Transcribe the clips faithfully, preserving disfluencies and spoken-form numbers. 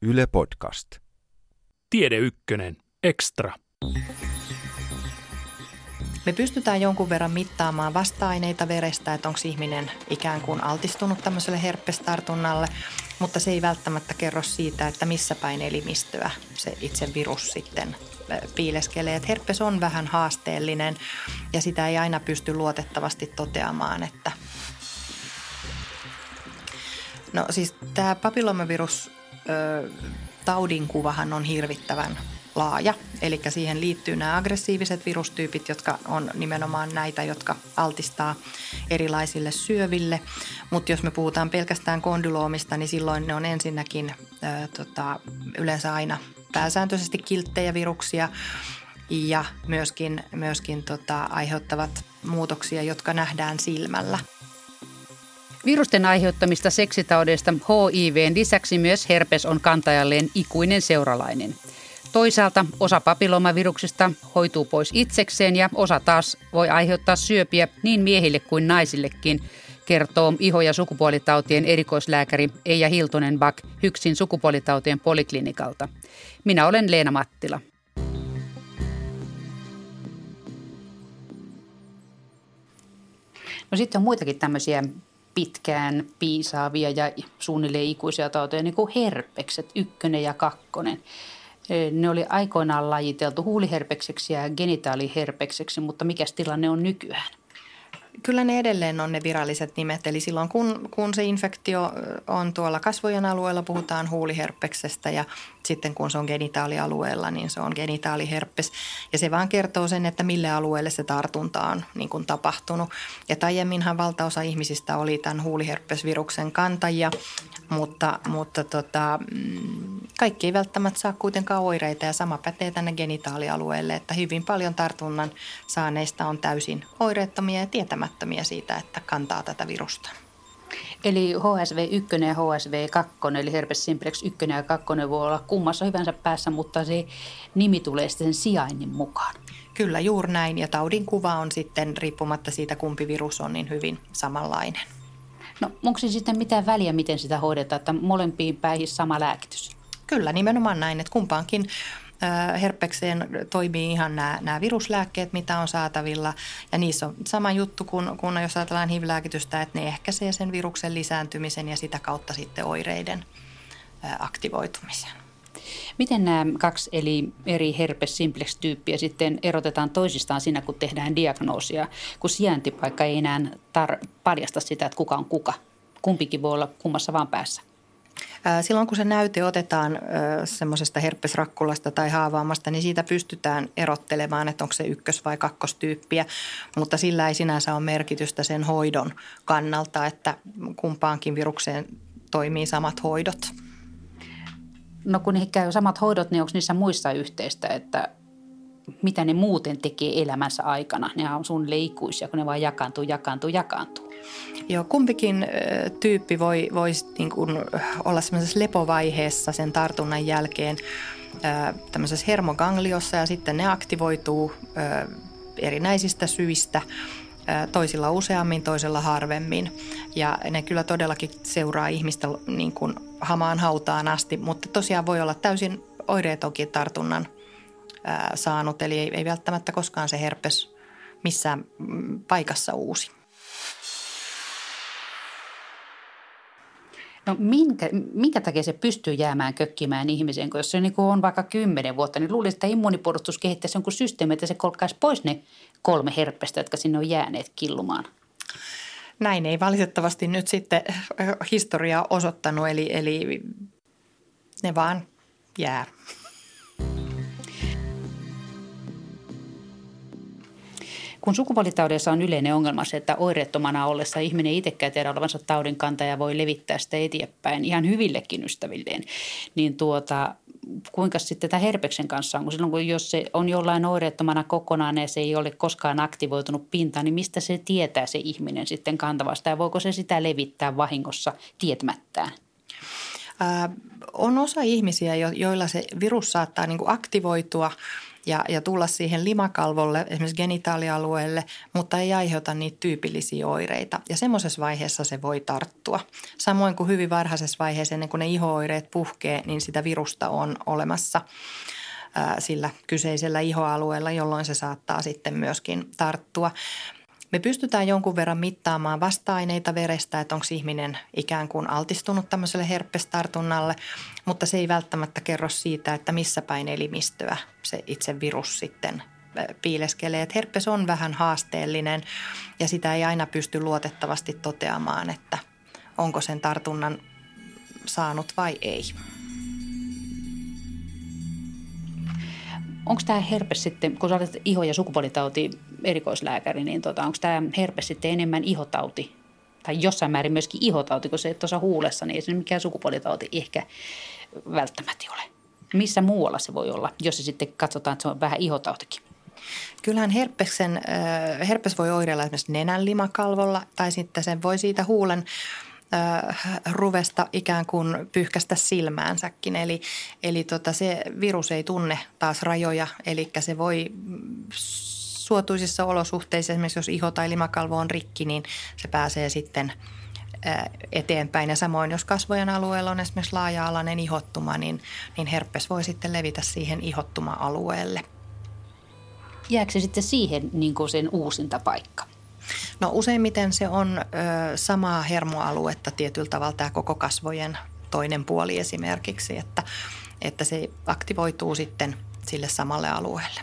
Yle Podcast. Tiede Ykkönen. Extra. Me pystytään jonkun verran mittaamaan vasta-aineita verestä, että onko ihminen ikään kuin altistunut tämmöiselle herpestartunnalle, mutta se ei välttämättä kerro siitä, että missä päin elimistöä se itse virus sitten piileskelee. Että herpes on vähän haasteellinen ja sitä ei aina pysty luotettavasti toteamaan, että no siis tämä papilloomavirus ö, taudinkuvahan on hirvittävän laaja, eli siihen liittyy nämä aggressiiviset virustyypit, jotka on nimenomaan näitä, jotka altistaa erilaisille syöville. Mutta jos me puhutaan pelkästään kondyloomista, niin silloin ne on ensinnäkin ö, tota, yleensä aina pääsääntöisesti kilttejä viruksia ja myöskin, myöskin tota, aiheuttavat muutoksia, jotka nähdään silmällä. Virusten aiheuttamista seksitaudeista H I V:n lisäksi myös herpes on kantajalleen ikuinen seuralainen. Toisaalta osa papilloomaviruksista hoituu pois itsekseen ja osa taas voi aiheuttaa syöpiä niin miehille kuin naisillekin, kertoo iho- ja sukupuolitautien erikoislääkäri Eija Hiltunen-Bak Hyksin sukupuolitautien poliklinikalta. Minä olen Leena Mattila. No sitten on muitakin tämmöisiä pitkään piisaavia ja suunnilleen ikuisia tauteja, niin kuin herpekset, ykkönen ja kakkonen. Ne oli aikoinaan lajiteltu huuliherpekseksi ja genitaaliherpekseksi, mutta mikäs tilanne on nykyään? Kyllä ne edelleen on ne viralliset nimet, eli silloin kun, kun se infektio on tuolla kasvojen alueella, puhutaan huuliherpeksestä ja sitten kun se on genitaalialueella, niin se on genitaaliherpes. Ja se vaan kertoo sen, että mille alueelle se tartunta on niin kuin tapahtunut. Ja aiemminhan valtaosa ihmisistä oli tämän huuliherpesviruksen kantajia, mutta, mutta tota, kaikki ei välttämättä saa kuitenkaan oireita ja sama pätee tänne genitaalialueelle, että hyvin paljon tartunnan saaneista on täysin oireettomia ja tietämättömiä siitä, että kantaa tätä virusta. Eli H S V yksi ja H S V kaksi, eli herpes simplex yksi ja kaksi voi olla kummassa hyvänsä päässä, mutta se nimi tulee sitten sen sijainnin mukaan. Kyllä, juuri näin. Ja taudin kuva on sitten, riippumatta siitä kumpi virus on, niin hyvin samanlainen. No onko se sitten mitään väliä, miten sitä hoidetaan, että molempiin päihin sama lääkitys? Kyllä, nimenomaan näin, että kumpaankin herpekseen toimii ihan nämä, nämä viruslääkkeet, mitä on saatavilla. Ja niissä on sama juttu kuin, kuin jos ajatellaan H I V-lääkitystä, että ne ehkäisee sen viruksen lisääntymisen ja sitä kautta sitten oireiden aktivoitumisen. Miten nämä kaksi eli eri herpes simplex-tyyppiä sitten erotetaan toisistaan siinä, kun tehdään diagnoosia, kun sijaintipaikka ei enää tar- paljasta sitä, että kuka on kuka? Kumpikin voi olla kummassa vaan päässä. Silloin kun se näyte otetaan semmoisesta herpesrakkulasta tai haavaamasta, niin siitä pystytään erottelemaan, että onko se ykkös- vai kakkostyyppiä, mutta sillä ei sinänsä ole merkitystä sen hoidon kannalta, että kumpaankin virukseen toimii samat hoidot. No kun niihin käy samat hoidot, niin onko niissä muissa yhteistä, että mitä ne muuten tekee elämänsä aikana? Ne on suunnilleen ikuisia, kun ne vaan jakaantuu, jakaantuu, jakaantuu. Joo, kumpikin tyyppi voi, voi niin kuin olla semmoisessa lepovaiheessa sen tartunnan jälkeen tämmöisessä hermogangliossa ja sitten ne aktivoituu erinäisistä syistä, toisilla useammin, toisella harvemmin. Ja ne kyllä todellakin seuraa ihmistä niin kuin hamaan hautaan asti, mutta tosiaan voi olla täysin oireetonkin tartunnan saanut, eli ei, ei välttämättä koskaan se herpes missään paikassa uusi. No minkä, minkä takia se pystyy jäämään kökkimään ihmiseen, kun jos se niin on vaikka kymmenen vuotta, niin luulisin, että immuunipuolustus kehittäisi jonkun systeemi, että se kolkkaisi pois ne kolme herpestä, jotka sinne on jääneet killumaan. Näin ei valitettavasti nyt sitten historia osoittanut, eli, eli ne vaan jää. Kun sukupuolitaudeissa on yleinen ongelma se, että oireettomana ollessa ihminen ei itsekään tiedä olevansa taudin kantaja voi levittää sitä eteenpäin ihan hyvillekin ystävilleen, niin tuota, kuinka sitten tämä herpeksen kanssa on? Kun silloin, kun jos se on jollain oireettomana kokonaan ja se ei ole koskaan aktivoitunut pintaan, niin mistä se tietää se ihminen sitten kantavasta ja voiko se sitä levittää vahingossa tietämättään? Ää, on osa ihmisiä, joilla se virus saattaa niin kuin aktivoitua ja, ja tulla siihen limakalvolle, esimerkiksi genitaalialueelle, mutta ei aiheuta niitä tyypillisiä oireita. Ja semmoisessa vaiheessa se voi tarttua. Samoin kuin hyvin varhaisessa vaiheessa, ennen kuin ne iho-oireet puhkee, niin sitä virusta on olemassa ää, sillä kyseisellä ihoalueella, jolloin se saattaa sitten myöskin tarttua. Me pystytään jonkun verran mittaamaan vasta-aineita verestä, että onko ihminen ikään kuin altistunut tämmöiselle herpestartunnalle, mutta se ei välttämättä kerro siitä, että missä päin elimistöä se itse virus sitten piileskelee. Että herpes on vähän haasteellinen ja sitä ei aina pysty luotettavasti toteamaan, että onko sen tartunnan saanut vai ei. Onko tämä herpes sitten, kun sä olet iho- ja sukupuolitauti erikoislääkäri, niin tota, onko tämä herpes sitten enemmän ihotauti tai jossain määrin myöskin ihotauti, kun se ei tuossa huulessa, niin ei se mikään sukupuolitauti ehkä välttämättä ole. Missä muualla se voi olla, jos se sitten katsotaan, että se on vähän ihotautikin? Kyllähän herpeksen, herpes voi oireilla esimerkiksi nenän limakalvolla tai sitten sen voi siitä huulen ruvesta ikään kuin pyyhkästä silmäänsäkin. Eli, eli tota, se virus ei tunne taas rajoja, eli se voi suotuisissa olosuhteissa, esimerkiksi jos iho tai limakalvo on rikki, niin se pääsee sitten eteenpäin. Ja samoin, jos kasvojen alueella on esimerkiksi laaja-alainen ihottuma, niin, niin herpes voi sitten levitä siihen ihottuma-alueelle. Jääkö se sitten siihen niin kuin sen uusinta paikka? No useimmiten se on ö, samaa hermoaluetta tietyllä tavalla tämä koko kasvojen toinen puoli esimerkiksi, että, että se aktivoituu sitten sille samalle alueelle.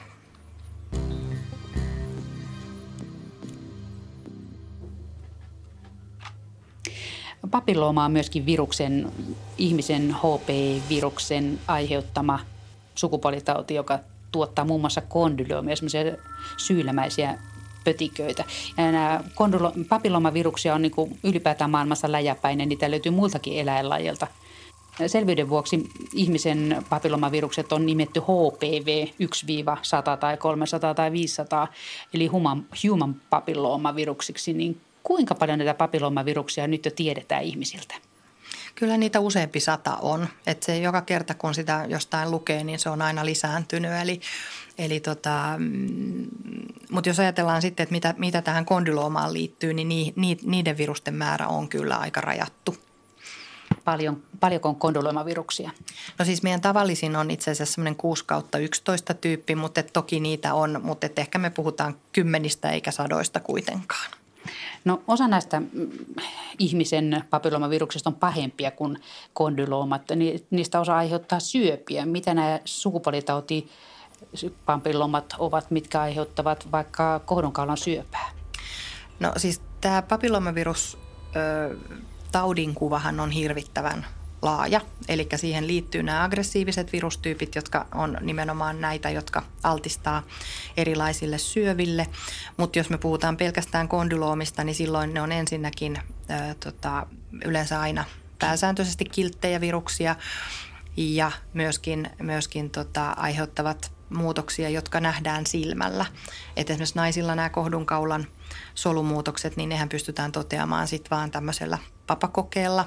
Papillooma on myöskin viruksen, ihmisen H P V-viruksen aiheuttama sukupuolitauti, joka tuottaa muun muassa kondyloomia, semmoisia syylämäisiä pötiköitä. Ja nämä kondylo- papilloomaviruksia on niin kuin ylipäätään maailmassa läjäpäin, niitä löytyy muiltakin eläinlajilta. Selvyyden vuoksi ihmisen papilloomavirukset on nimetty H P V yksi sata tai kolmesataa tai viisisataa, eli human, human papilloomaviruksiksi. Niin kuinka paljon näitä papilloomaviruksia nyt jo tiedetään ihmisiltä? Kyllä niitä useampi sata on. Että se joka kerta, kun sitä jostain lukee, niin se on aina lisääntynyt. Eli, eli tota, mutta jos ajatellaan sitten, että mitä, mitä tähän kondyloomaan liittyy, niin ni, ni, niiden virusten määrä on kyllä aika rajattu. Paljon, paljonko on kondyloomaviruksia? No siis meidän tavallisin on itse asiassa semmoinen kuusi kautta yksitoista tyyppi, mutta toki niitä on, mutta ehkä me puhutaan kymmenistä eikä sadoista kuitenkaan. No osa näistä ihmisen papilloomaviruksista on pahempia kuin kondyloomat. Niistä osa aiheuttaa syöpiä. Mitä nämä sukupuolitauti papilloomat ovat, mitkä aiheuttavat vaikka kohdunkaulan syöpää? No siis tämä papilloomavirus taudinkuvahan on hirvittävän laaja. Eli siihen liittyy nämä aggressiiviset virustyypit, jotka on nimenomaan näitä, jotka altistaa erilaisille syöville. Mutta jos me puhutaan pelkästään kondyloomista, niin silloin ne on ensinnäkin ää, tota, yleensä aina pääsääntöisesti kilttejä viruksia ja myöskin, myöskin tota, aiheuttavat muutoksia, jotka nähdään silmällä. Et esimerkiksi naisilla nämä kohdunkaulan solumuutokset, niin nehän pystytään toteamaan sitten vaan tämmöisellä papakokeella.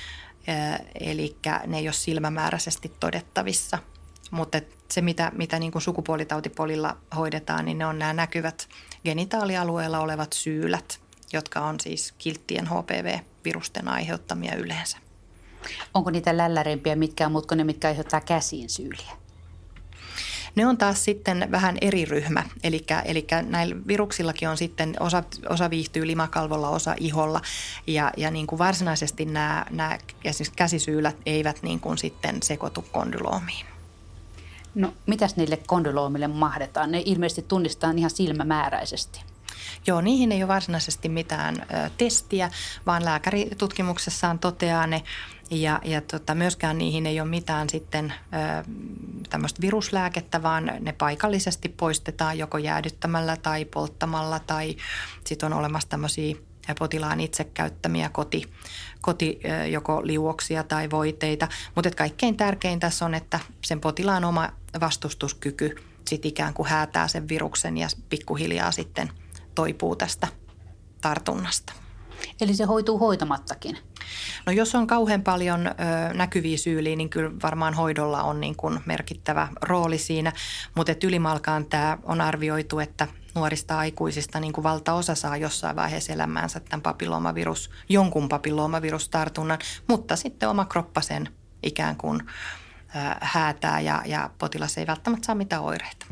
Eli ne ei ole silmämääräisesti todettavissa, mutta se mitä, mitä niin kuin sukupuolitautipolilla hoidetaan, niin ne on nämä näkyvät genitaalialueella olevat syylät, jotka on siis kilttien H P V-virusten aiheuttamia yleensä. Onko niitä lälläreimpiä mitkään muut kuin ne, mitkä aiheuttaa käsiin syyliä? Ne on taas sitten vähän eri ryhmä, eli, eli näillä viruksillakin on sitten, osa, osa viihtyy limakalvolla, osa iholla ja, ja niin kuin varsinaisesti nämä, nämä käsisyylät eivät niin kuin sitten sekoitu kondyloomiin. No mitäs niille kondyloomille mahdetaan? Ne ilmeisesti tunnistetaan ihan silmämääräisesti. Joo, niihin ei ole varsinaisesti mitään ö, testiä, vaan lääkäri tutkimuksessaan toteaa ne ja, ja tota, myöskään niihin ei ole mitään sitten ö, tämmöistä viruslääkettä, vaan ne paikallisesti poistetaan joko jäädyttämällä tai polttamalla tai sitten on olemassa tämmöisiä potilaan itse käyttämiä koti, koti ö, joko liuoksia tai voiteita, mutta kaikkein tärkein tässä on, että sen potilaan oma vastustuskyky sitten ikään kuin häätää sen viruksen ja pikkuhiljaa sitten toipuu tästä tartunnasta. Eli se hoituu hoitamattakin? No jos on kauhean paljon ö, näkyviä syyliä, niin kyllä varmaan hoidolla on niin kuin merkittävä rooli siinä. Mutta ylimalkaan tämä on arvioitu, että nuorista aikuisista niin kuin valtaosa saa jossain vaiheessa elämäänsä tämän papilloomavirus, jonkun papilloomavirustartunnan, mutta sitten oma kroppa sen ikään kuin ö, häätää ja, ja potilas ei välttämättä saa mitään oireita.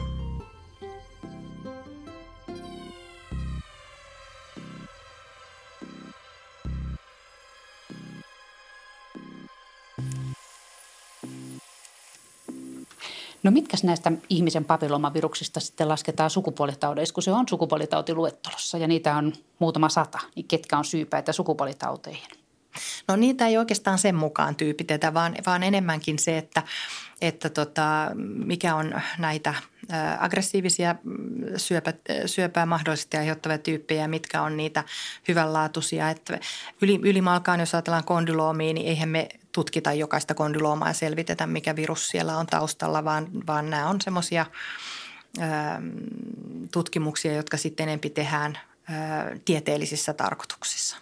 No mitkäs näistä ihmisen papilloomaviruksista sitten lasketaan sukupuolitaudeissa, kun se on sukupuolitautiluettelossa ja niitä on muutama sata, niin ketkä on syypäitä sukupuolitauteihin? No niitä ei oikeastaan sen mukaan tyypitetä, vaan, vaan enemmänkin se, että, että tota, mikä on näitä ä, aggressiivisia syöpä, syöpää mahdollisesti aiheuttavia tyyppejä ja mitkä on niitä hyvänlaatuisia. Että yli, ylimalkaan, jos ajatellaan kondyloomia, niin eihän me tutkita jokaista kondyloomaa ja selvitetä, mikä virus siellä on taustalla, vaan, vaan nämä on semmoisia tutkimuksia, jotka sitten enempi tehdään ä, tieteellisissä tarkoituksissa.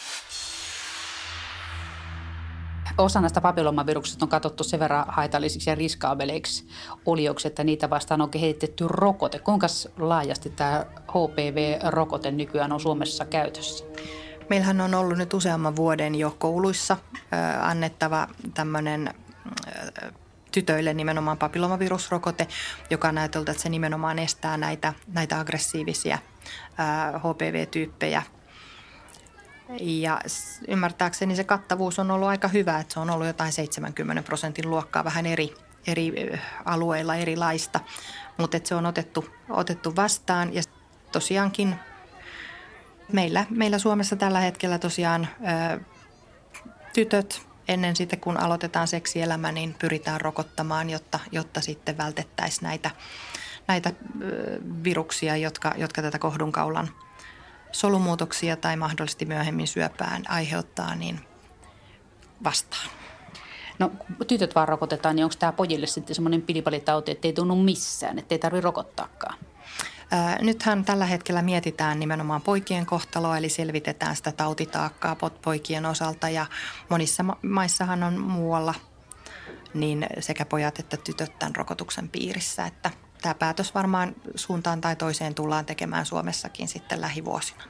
Osa näistä papilloomaviruksista on katsottu sen verran haitallisiksi ja riskaabeleiksi olioiksi, että niitä vastaan on kehitetty rokote. Kuinka laajasti tämä H P V-rokote nykyään on Suomessa käytössä? Meillähän on ollut nyt useamman vuoden jo kouluissa äh, annettava tämmöinen äh, tytöille nimenomaan papilloomavirusrokote, joka on ajateltu, että se nimenomaan estää näitä, näitä aggressiivisia äh, H P V-tyyppejä. Ja ymmärtääkseni se kattavuus on ollut aika hyvä, että se on ollut jotain seitsemänkymmentä prosentin luokkaa vähän eri, eri alueilla erilaista, mutta se on otettu, otettu vastaan ja tosiaankin meillä, meillä Suomessa tällä hetkellä tosiaan ä, tytöt ennen sitä kun aloitetaan seksielämä, niin pyritään rokottamaan, jotta, jotta sitten vältettäisiin näitä, näitä ä, viruksia, jotka, jotka tätä kohdunkaulan solumuutoksia tai mahdollisesti myöhemmin syöpään aiheuttaa, niin vastaan. No tytöt vaan rokotetaan, niin onko tämä pojille sitten semmoinen pilipalitauti, että ei tunnu missään, että ei tarvitse rokottaakaan? Ää, nythän tällä hetkellä mietitään nimenomaan poikien kohtaloa, eli selvitetään sitä tautitaakkaa poikien osalta ja monissa ma- maissahan on muualla niin sekä pojat että tytöt tämän rokotuksen piirissä, että tämä päätös varmaan suuntaan tai toiseen tullaan tekemään Suomessakin sitten lähivuosina.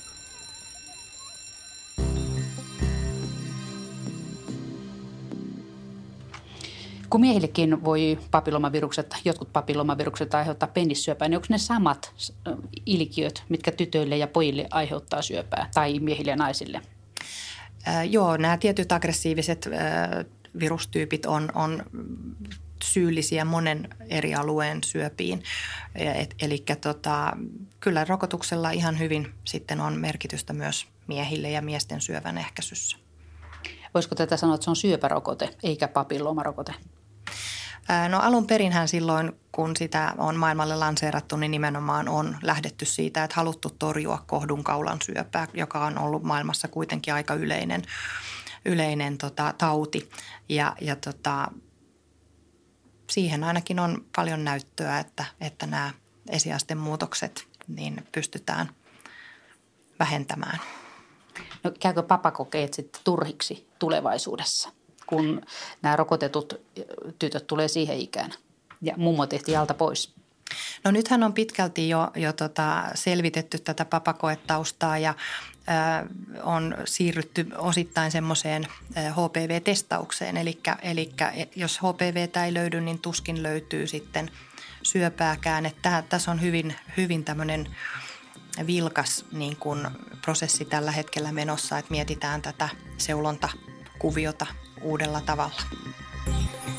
Kun miehillekin voi papilloomavirukset, jotkut papilloomavirukset aiheuttaa penissyöpää, niin onko ne samat ilkiöt, mitkä tytöille ja pojille aiheuttaa syöpää tai miehille ja naisille? Äh, joo, nämä tietyt aggressiiviset äh, virustyypit on, on syyllisiä monen eri alueen syöpiin. Eli tota, kyllä rokotuksella ihan hyvin sitten on merkitystä myös miehille ja miesten syövän ehkäisyssä. Voisiko tätä sanoa, että se on syöpärokote eikä papilloomarokote? No alun perinhän silloin, kun sitä on maailmalle lanseerattu, niin nimenomaan on lähdetty siitä, että haluttu torjua kohdunkaulan syöpää, joka on ollut maailmassa kuitenkin aika yleinen, yleinen tota, tauti. Ja, ja tota, siihen ainakin on paljon näyttöä, että, että nämä esiasteen muutokset niin pystytään vähentämään. No käykö papakokeet sitten turhiksi tulevaisuudessa, kun nämä rokotetut tytöt tulee siihen ikään ja mummo tehtiin alta pois? No nythän on pitkälti jo, jo tota selvitetty tätä papakoetaustaa ja äh, on siirrytty osittain semmoiseen äh, H P V-testaukseen. Eli jos H P V:tä ei löydy, niin tuskin löytyy sitten syöpääkään. Että tässä on hyvin, hyvin tämmöinen vilkas niin kuin prosessi tällä hetkellä menossa, että mietitään tätä seulontakuviota uudella tavalla.